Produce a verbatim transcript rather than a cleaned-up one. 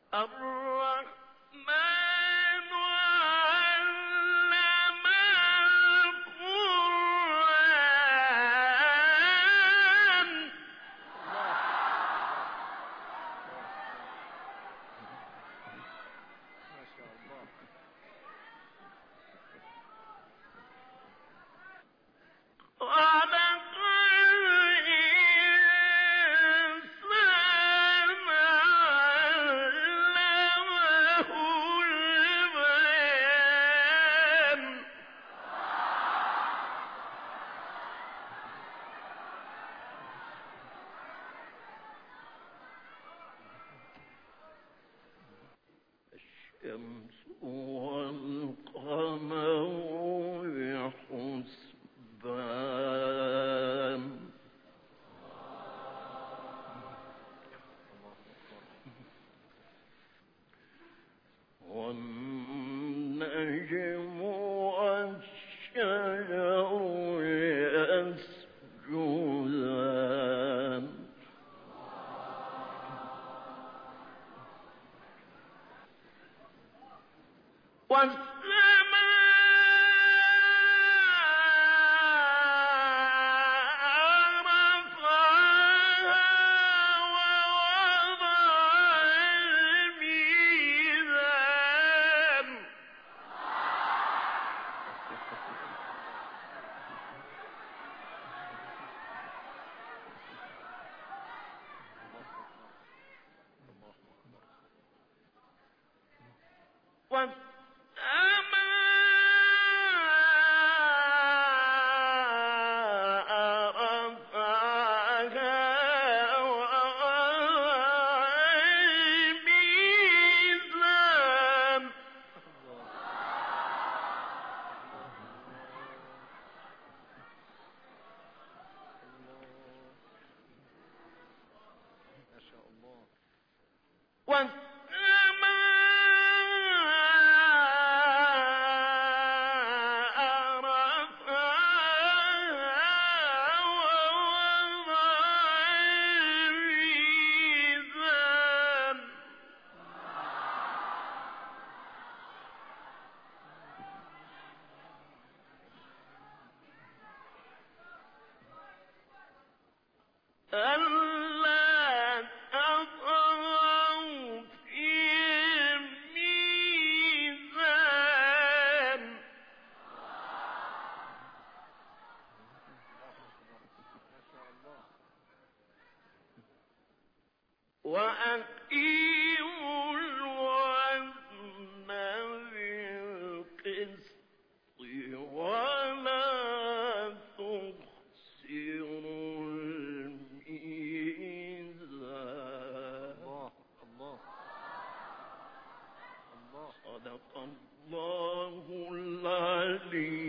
الرحمن علم القرآن. ما شاء الله. خلق الإنسان علمه البيان. الشمس والقمر بحسبان. والنجم والشجر يسجدان. والسماء رفعها ووضع الميزان. والسماء رفعها ووضع الميزان. ما شاء الله. والسماء رفعها ووضع الميزان. ألا تطغوا في الميزان. ما شاء الله. وأقيموا الوزن بالقسط ولا تخسروا الميزان. الله الله الله. صدق الله العلي